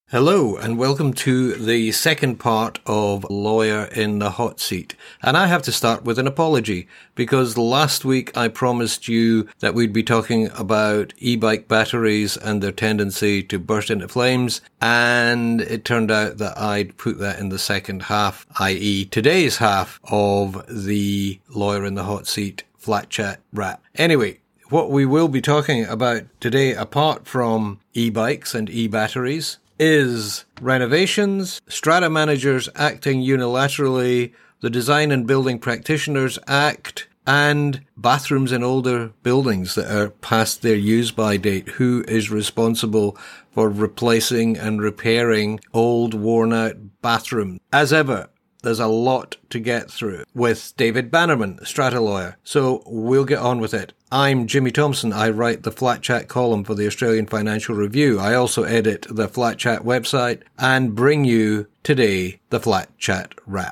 Hello and welcome to the second part of Lawyer in the Hot Seat. And I have to start with an apology because last week I promised you that we'd be talking about e-bike batteries and their tendency to burst into flames. And it turned out that I'd put that in the second half, i.e. today's half of the Lawyer in the Hot Seat Flat Chat wrap. Anyway, what we will be talking about today, apart from e-bikes and e-batteries, is renovations, strata managers acting unilaterally, the Design and Building Practitioners Act, and bathrooms in older buildings that are past their use-by date. Who is responsible for replacing and repairing old, worn-out bathrooms? As ever, there's a lot to get through with David Bannerman, strata lawyer. So we'll get on with it. I'm Jimmy Thompson. I write the Flat Chat column for the Australian Financial Review. I also edit the Flat Chat website and bring you today the Flat Chat wrap.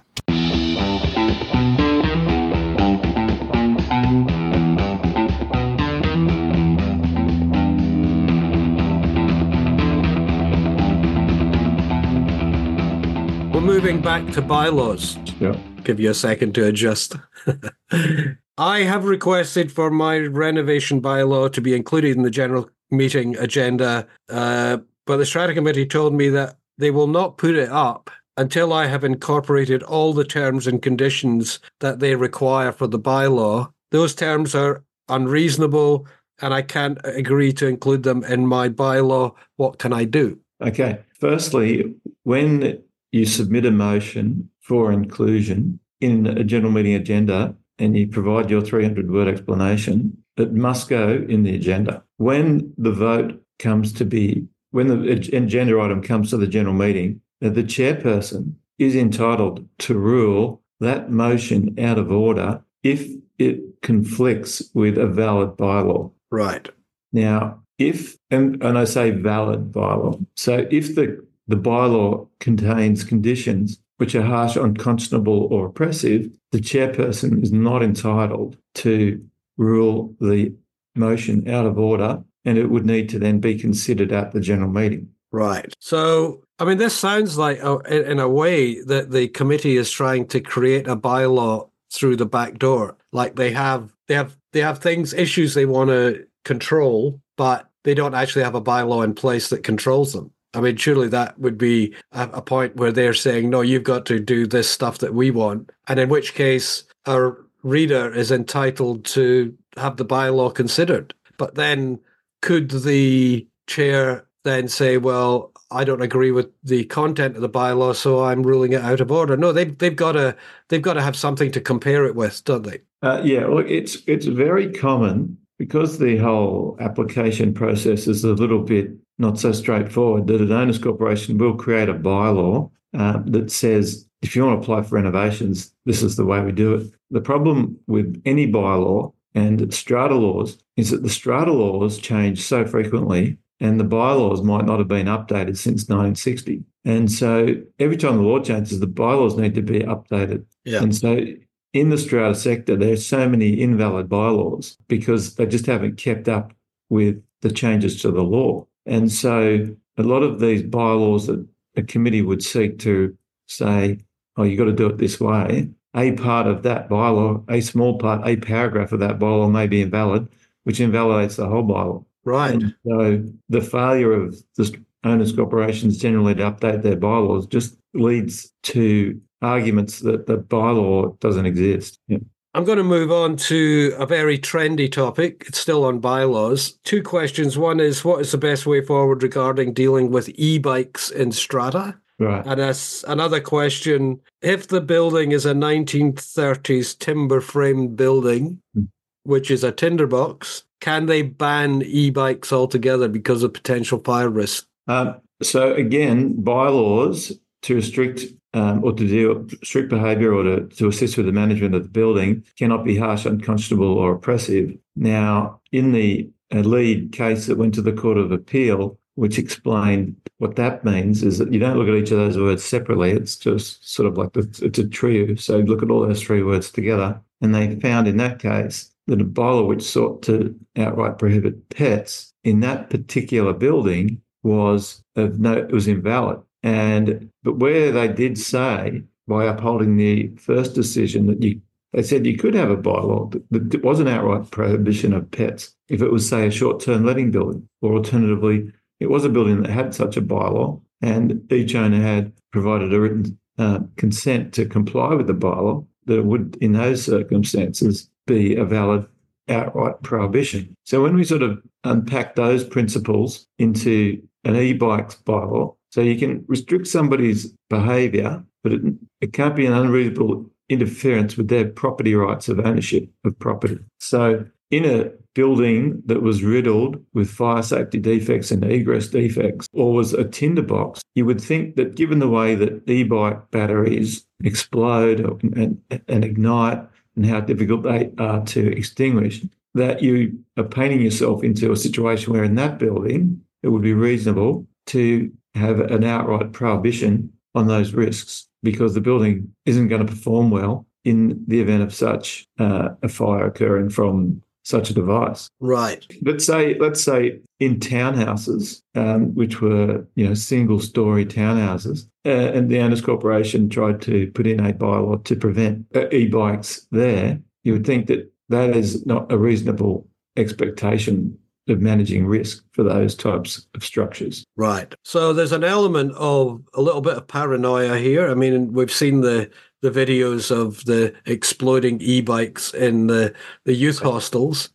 We're moving back to bylaws. Yeah. Give you a second to adjust. I have requested for my renovation bylaw to be included in the general meeting agenda, but the Strata Committee told me that they will not put it up until I have incorporated all the terms and conditions that they require for the bylaw. Those terms are unreasonable, and I can't agree to include them in my bylaw. What can I do? Okay. Firstly, when you submit a motion for inclusion in a general meeting agenda and you provide your 300-word explanation, it must go in the agenda. When the agenda item comes to the general meeting, the chairperson is entitled to rule that motion out of order if it conflicts with a valid bylaw. Right. Now, and I say valid bylaw, so if the bylaw contains conditions which are harsh, unconscionable or oppressive, the chairperson is not entitled to rule the motion out of order, and it would need to then be considered at the general meeting. Right. So, I mean, this sounds like, in a way, that the committee is trying to create a bylaw through the back door. Like they have issues they want to control, but they don't actually have a bylaw in place that controls them. I mean, surely that would be a point where they're saying, no, you've got to do this stuff that we want. And in which case, our reader is entitled to have the bylaw considered. But then could the chair then say, well, I don't agree with the content of the bylaw, so I'm ruling it out of order? No, they've got to have something to compare it with, don't they? Look, it's very common, because the whole application process is a little bit not so straightforward, that an owners corporation will create a bylaw that says, if you want to apply for renovations, this is the way we do it. The problem with any bylaw and strata laws is that the strata laws change so frequently, and the bylaws might not have been updated since 1960. And so every time the law changes, the bylaws need to be updated. Yeah. And so in the strata sector, there are so many invalid bylaws because they just haven't kept up with the changes to the law. And so a lot of these bylaws that a committee would seek to say, oh, you've got to do it this way, a part of that bylaw, a small part, a paragraph of that bylaw may be invalid, which invalidates the whole bylaw. Right. And so the failure of the owners corporations generally to update their bylaws just leads to arguments that the bylaw doesn't exist. Yeah. I'm going to move on to a very trendy topic. It's still on bylaws. Two questions. One is, what is the best way forward regarding dealing with e-bikes in strata? Right. And another question, if the building is a 1930s timber-framed building, which is a tinderbox, can they ban e-bikes altogether because of potential fire risk? So again, bylaws to restrict or to deal with strict behaviour or to assist with the management of the building cannot be harsh, unconscionable or oppressive. Now, in the lead case that went to the Court of Appeal, which explained what that means is that you don't look at each of those words separately. It's just sort of like it's a trio. So look at all those three words together. And they found in that case that a bylaw which sought to outright prohibit pets in that particular building it was invalid. But where they did say, by upholding the first decision, they said you could have a bylaw that was an outright prohibition of pets if it was, say, a short-term letting building, or alternatively, it was a building that had such a bylaw and each owner had provided a written consent to comply with the bylaw, that it would, in those circumstances, be a valid outright prohibition. So when we sort of unpack those principles into an e-bikes bylaw, so you can restrict somebody's behaviour, but it can't be an unreasonable interference with their property rights of ownership of property. So in a building that was riddled with fire safety defects and egress defects, or was a tinderbox, you would think that given the way that e-bike batteries explode and ignite and how difficult they are to extinguish, that you are painting yourself into a situation where in that building it would be reasonable to have an outright prohibition on those risks, because the building isn't going to perform well in the event of such a fire occurring from such a device. Right. Let's say in townhouses, which were single-story townhouses, and the Owners Corporation tried to put in a bylaw to prevent e-bikes there, you would think that is not a reasonable expectation of managing risk for those types of structures. Right. So there's an element of a little bit of paranoia here. I mean, we've seen the videos of the exploding e-bikes in the youth hostels,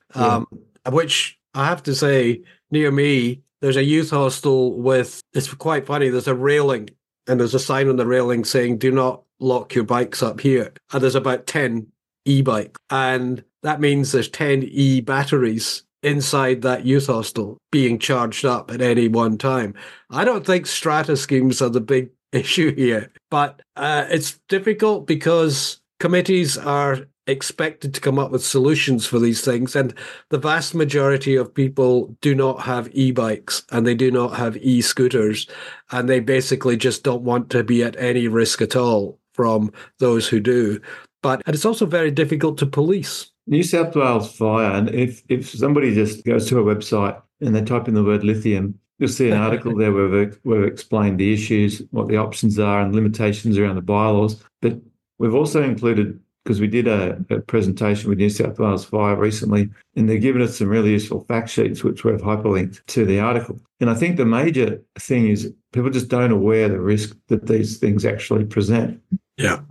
which I have to say, near me, there's a youth hostel with, it's quite funny, there's a railing and there's a sign on the railing saying, do not lock your bikes up here. And there's about 10 e-bikes. And that means there's 10 e-batteries inside that youth hostel being charged up at any one time. I don't think strata schemes are the big issue here, but it's difficult because committees are expected to come up with solutions for these things, and the vast majority of people do not have e-bikes and they do not have e-scooters, and they basically just don't want to be at any risk at all from those who do. And it's also very difficult to police. New South Wales Fire, and if somebody just goes to a website and they type in the word lithium, you'll see an article there where we've explained the issues, what the options are and limitations around the bylaws. But we've also included, because we did a presentation with New South Wales Fire recently, and they've given us some really useful fact sheets, which we've hyperlinked to the article. And I think the major thing is people just don't aware the risk that these things actually present. Yeah.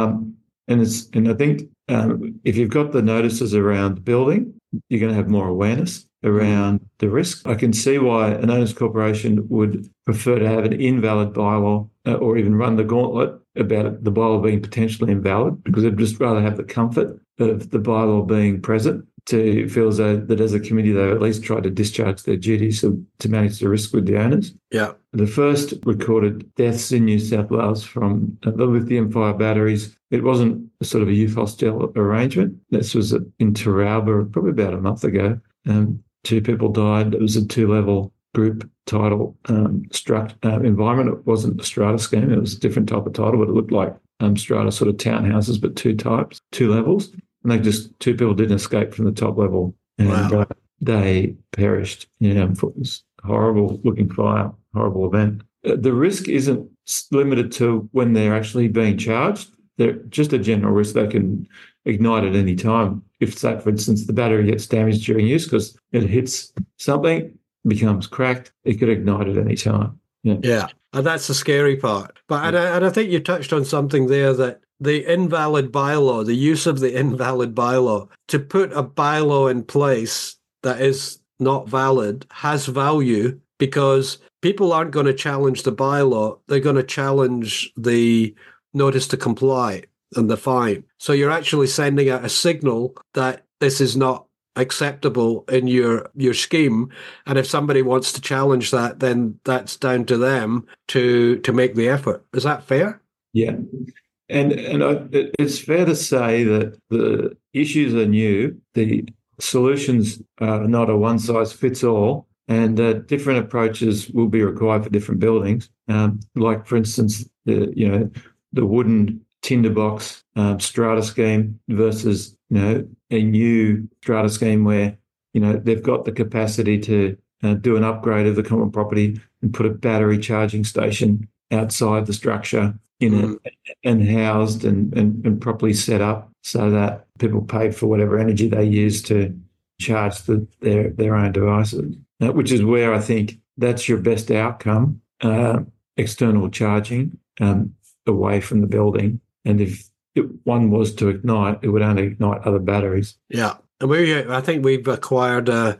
And I think if you've got the notices around the building, you're going to have more awareness around the risk. I can see why an owners corporation would prefer to have an invalid bylaw or even run the gauntlet about the bylaw being potentially invalid, because they'd just rather have the comfort of the bylaw being present to feel as though that as a committee they've at least tried to discharge their duties to manage the risk with the owners. Yeah. The first recorded deaths in New South Wales from the lithium fire batteries, it wasn't a sort of a youth hostel arrangement. This was in Taralba probably about a month ago. 2 people died. It was a 2-level group title environment. It wasn't a strata scheme. It was a different type of title, but it looked like strata sort of townhouses, but 2 types, 2 levels. And 2 people didn't escape from the top level, and they perished. It was a horrible looking fire, horrible event. The risk isn't limited to when they're actually being charged. They're just a general risk. They can ignite at any time. If, say, for instance, the battery gets damaged during use because it hits something, becomes cracked, it could ignite at any time. Yeah. And that's the scary part. But and I think you touched on something there, that the invalid bylaw, the use of the invalid bylaw, to put a bylaw in place that is not valid has value, because people aren't going to challenge the bylaw. They're going to challenge the notice to comply and the fine. So you're actually sending out a signal that this is not acceptable in your scheme. And if somebody wants to challenge that, then that's down to them to make the effort. Is that fair? Yeah. And it's fair to say that the issues are new. The solutions are not a one-size-fits-all, and different approaches will be required for different buildings. Like, for instance, the wooden tinderbox strata scheme versus a new strata scheme where they've got the capacity to do an upgrade of the common property and put a battery charging station outside the structure in it and housed and properly set up so that people paid for whatever energy they use to charge their own devices, which is where I think that's your best outcome, external charging away from the building. And if one was to ignite, it would only ignite other batteries. Yeah. I think we've acquired a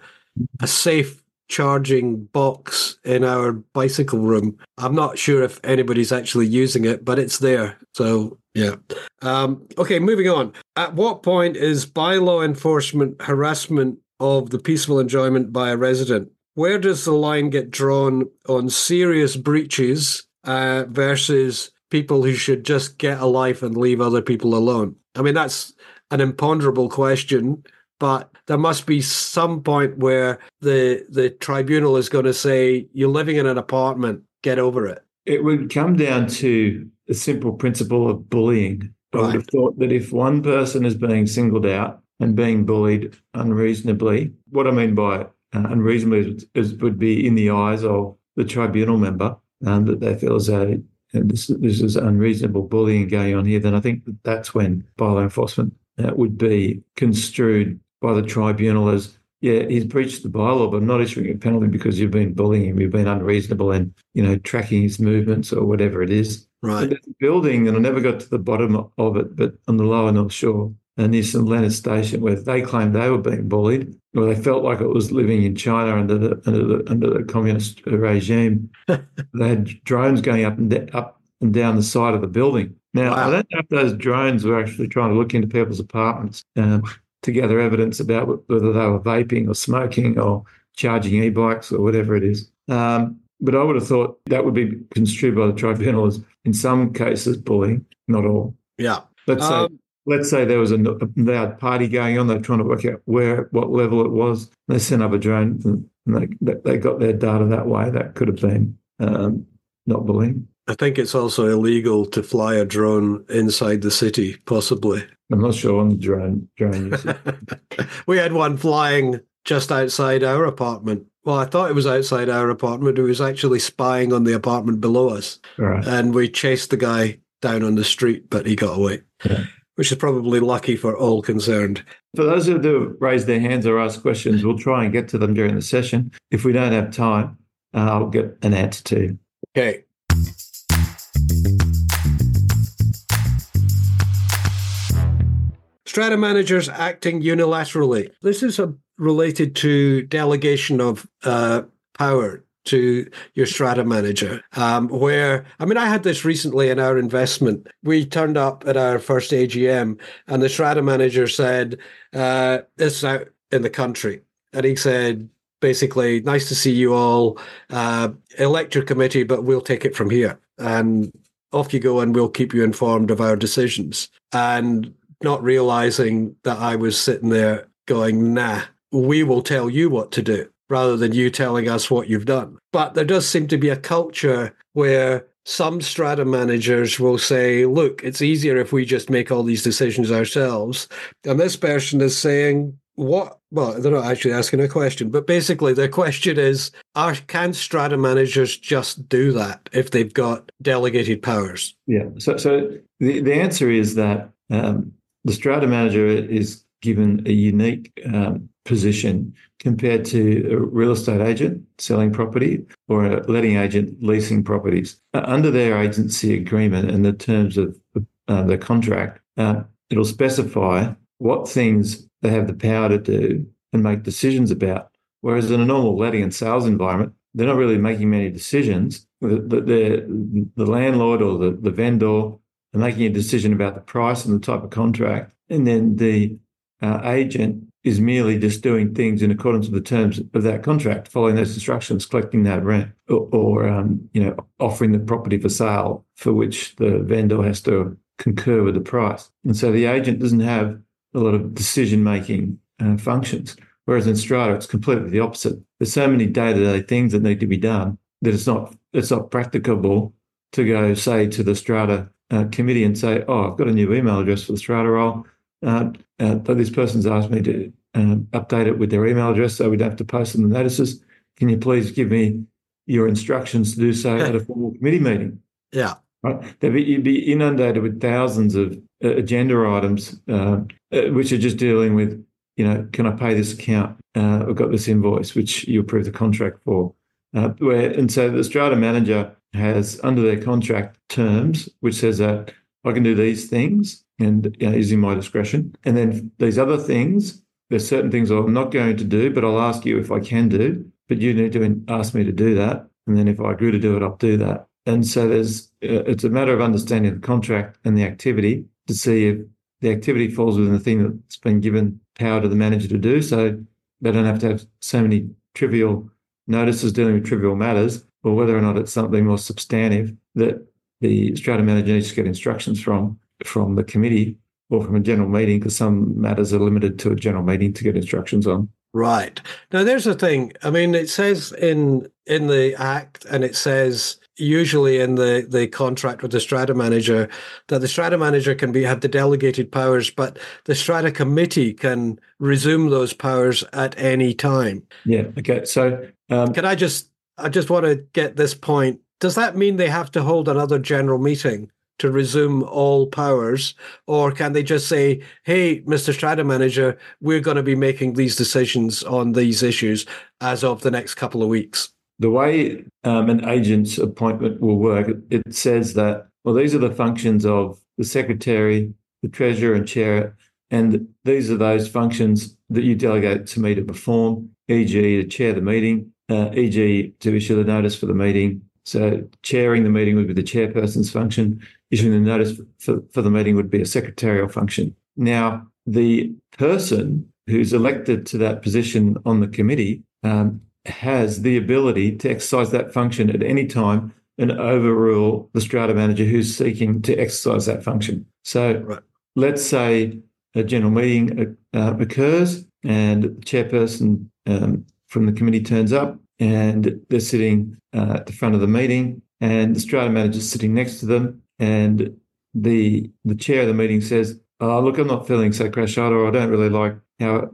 safe charging box in our bicycle room. I'm not sure if anybody's actually using it, but it's there. So, yeah. Okay, moving on. At what point is bylaw enforcement harassment of the peaceful enjoyment by a resident? Where does the line get drawn on serious breaches versus people who should just get a life and leave other people alone? I mean, that's an imponderable question, but there must be some point where the tribunal is going to say, you're living in an apartment, get over it. It would come down to the simple principle of bullying. I would have thought that if one person is being singled out and being bullied unreasonably, what I mean by unreasonably would be in the eyes of the tribunal member, that they feel as though this is unreasonable bullying going on here, then I think that's when bylaw enforcement would be construed by the tribunal as, yeah, he's breached the bylaw, but not issuing a penalty because you've been bullying him, you've been unreasonable in, tracking his movements or whatever it is. Right. There's a building, and I never got to the bottom of it, but on the lower North Shore, near St Leonard's Station, where they claimed they were being bullied, or they felt like it was living in China under the communist regime. They had drones going up and down the side of the building. Now, I don't know if those drones were actually trying to look into people's apartments to gather evidence about whether they were vaping or smoking or charging e-bikes or whatever it is. But I would have thought that would be construed by the tribunal as, in some cases, bullying, not all. Yeah. Let's say there was a loud party going on. They're trying to work out what level it was. They sent up a drone and they got their data that way. That could have been not bullying. I think it's also illegal to fly a drone inside the city, possibly. I'm not sure on the drone usage. We had one flying just outside our apartment. Well, I thought it was outside our apartment. It was actually spying on the apartment below us. Right. And we chased the guy down on the street, but he got away, which is probably lucky for all concerned. For those who do raise their hands or ask questions, we'll try and get to them during the session. If we don't have time, I'll get an answer to you. Okay. Strata managers acting unilaterally. This is related to delegation of power to your strata manager, where, I mean, I had this recently in our investment. We turned up at our first AGM and the strata manager said, this is out in the country. And he said, basically, nice to see you all, elect your committee, but we'll take it from here. And off you go and we'll keep you informed of our decisions. And not realizing that I was sitting there going, nah, we will tell you what to do rather than you telling us what you've done. But there does seem to be a culture where some strata managers will say, look, it's easier if we just make all these decisions ourselves. And this person is saying, what? Well, they're not actually asking a question, but basically their question is, can strata managers just do that if they've got delegated powers? Yeah. So the answer is that the strata manager is given a unique position compared to a real estate agent selling property or a letting agent leasing properties. Under their agency agreement and the terms of the contract, it'll specify what things they have the power to do and make decisions about. Whereas in a normal letting and sales environment, they're not really making many decisions. The landlord or the vendor are making a decision about the price and the type of contract, and then the agent is merely just doing things in accordance with the terms of that contract, following those instructions, collecting that rent, or offering the property for sale, for which the vendor has to concur with the price. And so the agent doesn't have a lot of decision-making functions, whereas in strata it's completely the opposite. There's so many day-to-day things that need to be done that it's not practicable to go, say, to the strata committee and say, oh, I've got a new email address for the strata role. But this person's asked me to update it with their email address so we don't have to post them the notices. can you please give me your instructions to do so at a formal committee meeting? Yeah. Right? You'd be inundated with thousands of agenda items, which are just dealing with, can I pay this account? I've got this invoice, which you approve the contract for. And so the strata manager has, under their contract terms, which says that I can do these things and using my discretion. And then these other things, there's certain things I'm not going to do, but I'll ask you if I can do, but you need to ask me to do that. And then if I agree to do it, I'll do that. And so it's a matter of understanding the contract and the activity to see if the activity falls within the thing that's been given power to the manager to do. So they don't have to have so many trivial notices dealing with trivial matters, or whether or not it's something more substantive that the strata manager needs to get instructions from the committee or from a general meeting, because some matters are limited to a general meeting to get instructions on. Right. Now, there's the thing. I mean, it says in the Act, and it says usually in the contract with the strata manager, that the strata manager can have the delegated powers, but the strata committee can resume those powers at any time. Yeah. Okay. So I just want to get this point. Does that mean they have to hold another general meeting to resume all powers, or can they just say, hey, Mr. Strata Manager, we're going to be making these decisions on these issues as of the next couple of weeks? The way an agent's appointment will work, it says that, well, these are the functions of the secretary, the treasurer and chair, and these are those functions that you delegate to me to perform, e.g. to chair the meeting, e.g. to issue the notice for the meeting. So chairing the meeting would be the chairperson's function. Issuing the notice for the meeting would be a secretarial function. Now, the person who's elected to that position on the committee has the ability to exercise that function at any time and overrule the strata manager who's seeking to exercise that function. So Let's say a general meeting occurs and the chairperson from the committee turns up and they're sitting at the front of the meeting and the strata manager is sitting next to them, and the chair of the meeting says, oh, look, I'm not feeling so crash-eyed, or I don't really like how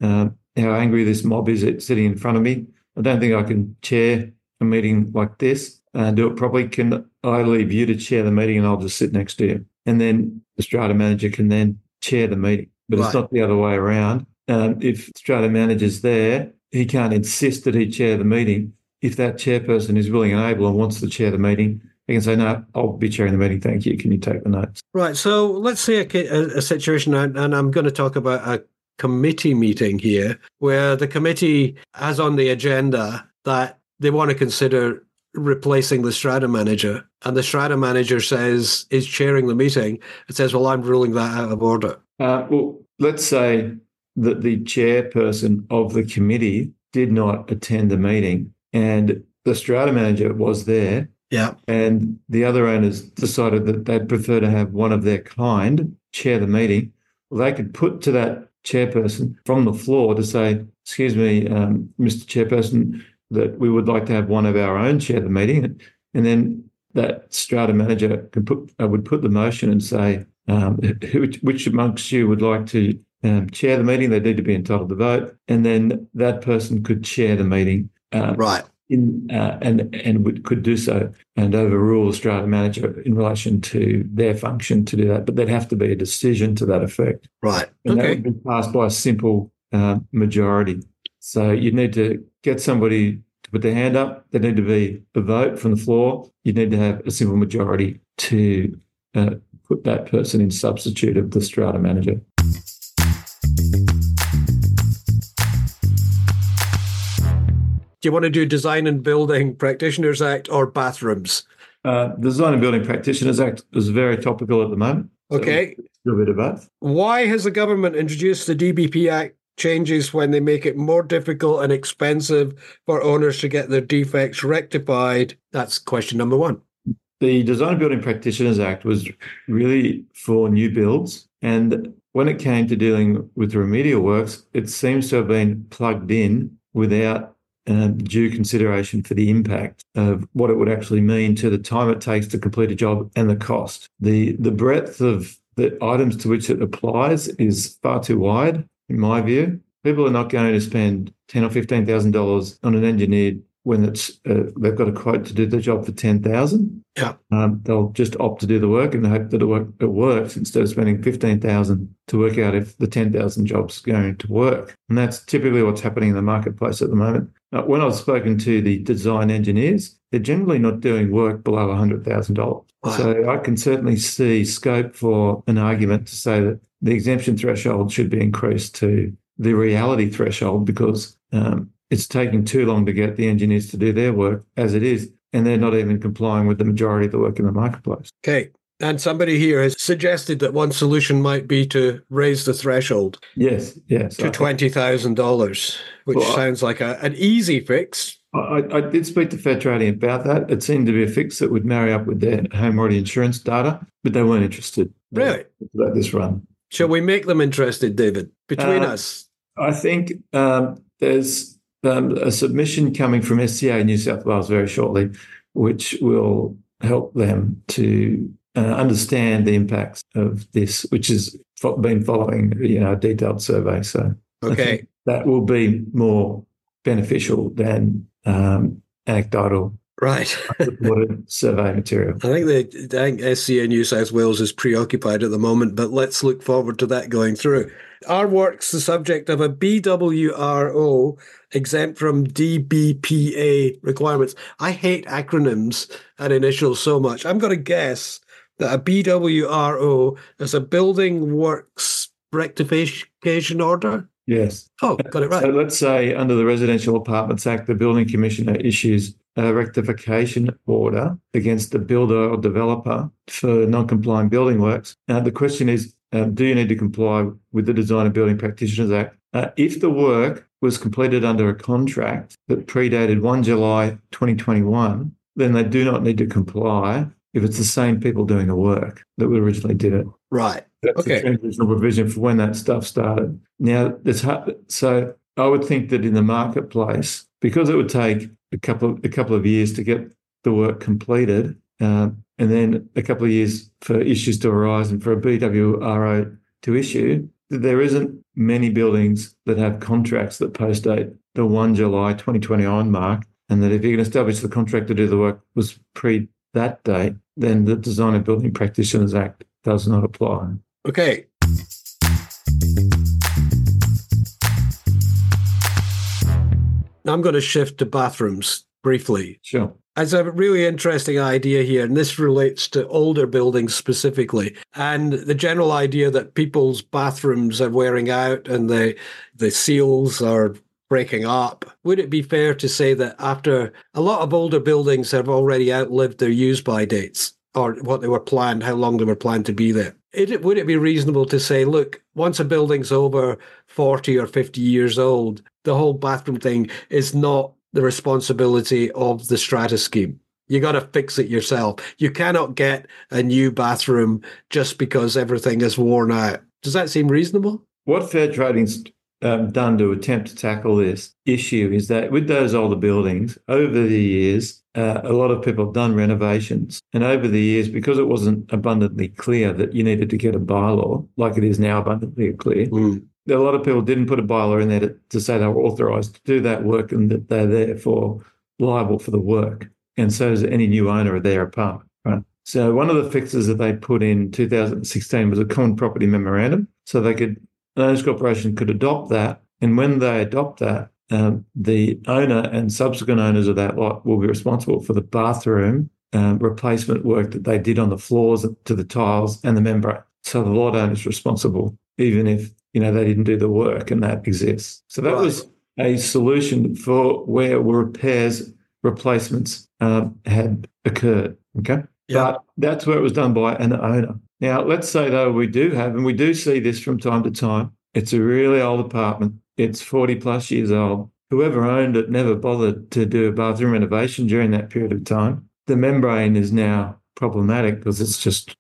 angry this mob is sitting in front of me. I don't think I can chair a meeting like this and do it properly. Can I leave you to chair the meeting and I'll just sit next to you? And then the strata manager can then chair the meeting. But It's not the other way around. If strata manager's there, he can't insist that he chair the meeting. If that chairperson is willing and able and wants to chair the meeting, he can say, no, I'll be chairing the meeting, thank you. Can you take the notes? Right. So let's say a situation, and I'm going to talk about a committee meeting here, where the committee has on the agenda that they want to consider replacing the strata manager, and the strata manager is chairing the meeting. It says, well, I'm ruling that out of order. Well, let's say that the chairperson of the committee did not attend the meeting and the strata manager was there. Yeah. And the other owners decided that they'd prefer to have one of their kind chair the meeting. Well, they could put to that chairperson from the floor to say, excuse me, Mr. Chairperson, that we would like to have one of our own chair the meeting. And then that strata manager would put the motion and say, which amongst you would like to chair the meeting? They need to be entitled to vote. And then that person could chair the meeting. Right. Could do so and overrule the strata manager in relation to their function to do that. But there'd have to be a decision to that effect. Right. And that would be passed by a simple majority. So you'd need to get somebody to put their hand up. There'd need to be a vote from the floor. You'd need to have a simple majority to put that person in substitute of the strata manager. Do you want to do Design and Building Practitioners Act or bathrooms? Design and Building Practitioners Act is very topical at the moment. Okay. So a bit of both. Why has the government introduced the DBP Act changes when they make it more difficult and expensive for owners to get their defects rectified? That's question number one. The Design and Building Practitioners Act was really for new builds. And when it came to dealing with the remedial works, it seems to have been plugged in without due consideration for the impact of what it would actually mean to the time it takes to complete a job and the cost. The breadth of the items to which it applies is far too wide, in my view. People are not going to spend $10,000 or $15,000 on an engineer when they've got a quote to do the job for $10,000. Yeah. They'll just opt to do the work and hope that it works instead of spending $15,000 to work out if the 10,000 job's going to work. And that's typically what's happening in the marketplace at the moment. When I've spoken to the design engineers, they're generally not doing work below $100,000. Wow. So I can certainly see scope for an argument to say that the exemption threshold should be increased to the reality threshold, because it's taking too long to get the engineers to do their work as it is, and they're not even complying with the majority of the work in the marketplace. Okay. And somebody here has suggested that one solution might be to raise the threshold. Yes. To $20,000, which sounds like an easy fix. I did speak to Fair Trading about that. It seemed to be a fix that would marry up with their home warranty insurance data, but they weren't interested. Really? About this run. Shall we make them interested, David, between us? I think there's a submission coming from SCA New South Wales very shortly, which will help them to understand the impacts of this, which has been following a detailed survey. So okay, that will be more beneficial than anecdotal, right? survey material. I think SCA New South Wales is preoccupied at the moment, but let's look forward to that going through. Our work's the subject of a BWRO exempt from DBPA requirements. I hate acronyms and initials so much. I'm going to guess that a BWRO is a Building Works Rectification Order. Yes. Oh, got it right. So let's say under the Residential Apartments Act, the Building Commissioner issues a rectification order against the builder or developer for non-compliant building works. The question is, do you need to comply with the Design and Building Practitioners Act? If the work was completed under a contract that predated 1 July 2021, then they do not need to comply if it's the same people doing the work that originally did it. Right. That's the transitional provision for when that stuff started. Now, so I would think that in the marketplace, because it would take a couple of years to get the work completed, and then a couple of years for issues to arise and for a BWRO to issue, there isn't many buildings that have contracts that postdate the 1 July 2021 mark, and that if you can establish the contract to do the work was pre that date, then the Design and Building Practitioners Act does not apply. Okay. Now I'm going to shift to bathrooms briefly. Sure. It's a really interesting idea here, and this relates to older buildings specifically, and the general idea that people's bathrooms are wearing out and the seals are breaking up. Would it be fair to say that after a lot of older buildings have already outlived their use-by dates, or what they were planned, how long they were planned to be there? Would it be reasonable to say, look, once a building's over 40 or 50 years old, the whole bathroom thing is not the responsibility of the strata scheme? You got to fix it yourself. You cannot get a new bathroom just because everything is worn out. Does that seem reasonable? What Fair Trading's done to attempt to tackle this issue is that with those older buildings, over the years, a lot of people have done renovations. And over the years, because it wasn't abundantly clear that you needed to get a bylaw, like it is now abundantly clear, a lot of people didn't put a bylaw in there to say they were authorised to do that work and that they're therefore liable for the work. And so is any new owner of their apartment, right? So one of the fixes that they put in 2016 was a common property memorandum. So an owners corporation could adopt that. And when they adopt that, the owner and subsequent owners of that lot will be responsible for the bathroom replacement work that they did on the floors, to the tiles and the membrane. So the lot owner is responsible, even if they didn't do the work, and that exists. So that was a solution for where repairs, replacements had occurred. Okay, but that's where it was done by an owner. Now, let's say though we do see this from time to time. It's a really old apartment. It's 40 plus years old. Whoever owned it never bothered to do a bathroom renovation during that period of time. The membrane is now problematic because it's just,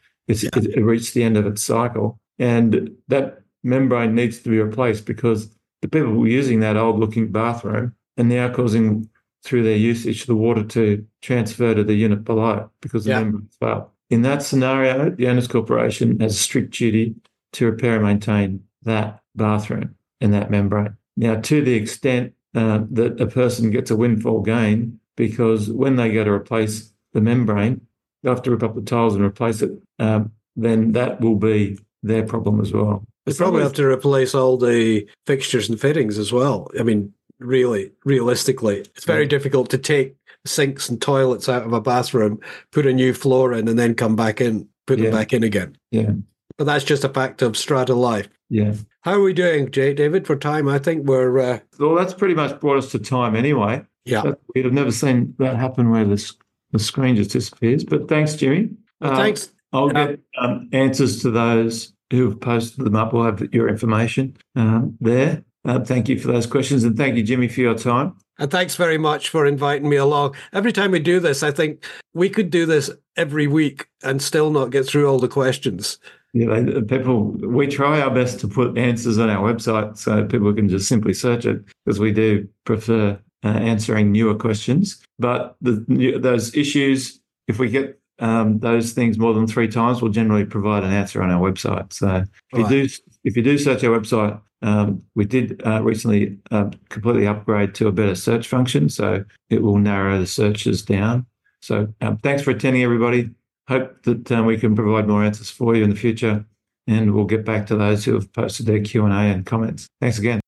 it reached the end of its cycle. And that membrane needs to be replaced because the people who were using that old-looking bathroom are now causing, through their usage, the water to transfer to the unit below because the membrane's failed. In that scenario, the owners corporation has a strict duty to repair and maintain that bathroom. in that membrane. Now, to the extent that a person gets a windfall gain, because when they go to replace the membrane, they have to rip up the tiles and replace it, then that will be their problem as well. They probably have to replace all the fixtures and fittings as well. I mean, really, realistically, it's very difficult to take sinks and toilets out of a bathroom, put a new floor in, and then come back in, put them back in again. Yeah. But that's just a fact of strata life. Yeah. How are we doing, David, for time? I think we're... Well, that's pretty much brought us to time anyway. Yeah. We'd have never seen that happen where the screen just disappears. But thanks, Jimmy. Well, thanks. I'll get answers to those who have posted them up. We'll have your information there. Thank you for those questions. And thank you, Jimmy, for your time. And thanks very much for inviting me along. Every time we do this, I think we could do this every week and still not get through all the questions. Yeah, we try our best to put answers on our website so people can just simply search it, because we do prefer answering newer questions. But those issues, if we get those things more than 3 times, we'll generally provide an answer on our website. So if you do search our website, we did recently completely upgrade to a better search function, so it will narrow the searches down. So thanks for attending, everybody. Hope that we can provide more answers for you in the future, and we'll get back to those who have posted their Q&A and comments. Thanks again.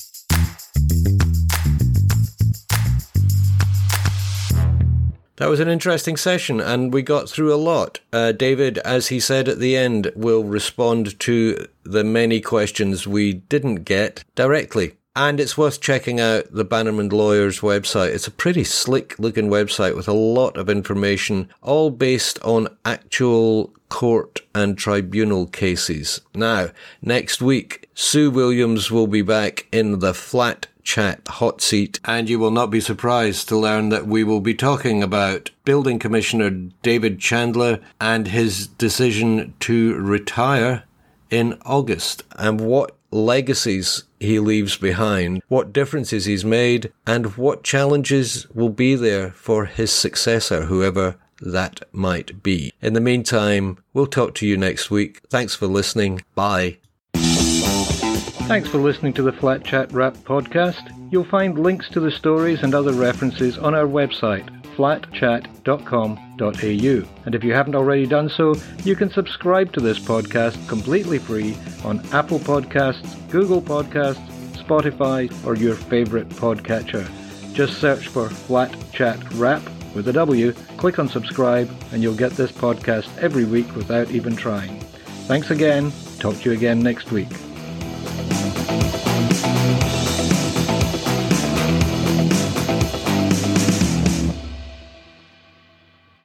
That was an interesting session, and we got through a lot. David, as he said at the end, will respond to the many questions we didn't get directly. And it's worth checking out the Bannerman Lawyers website. It's a pretty slick-looking website with a lot of information, all based on actual court and tribunal cases. Now, next week, Sue Williams will be back in the Flat Chat hot seat, and you will not be surprised to learn that we will be talking about Building Commissioner David Chandler and his decision to retire in August, and what legacies he leaves behind, what differences he's made, and what challenges will be there for his successor, whoever that might be. In the meantime, we'll talk to you next week. Thanks for listening. Bye. Thanks for listening to the Flat Chat Wrap podcast. You'll find links to the stories and other references on our website, flatchat.com.au. And if you haven't already done so, you can subscribe to this podcast completely free on Apple Podcasts, Google Podcasts, Spotify, or your favorite podcatcher. Just search for Flat Chat Wrap with a W, click on subscribe, and you'll get this podcast every week without even trying. Thanks again. Talk to you again next week.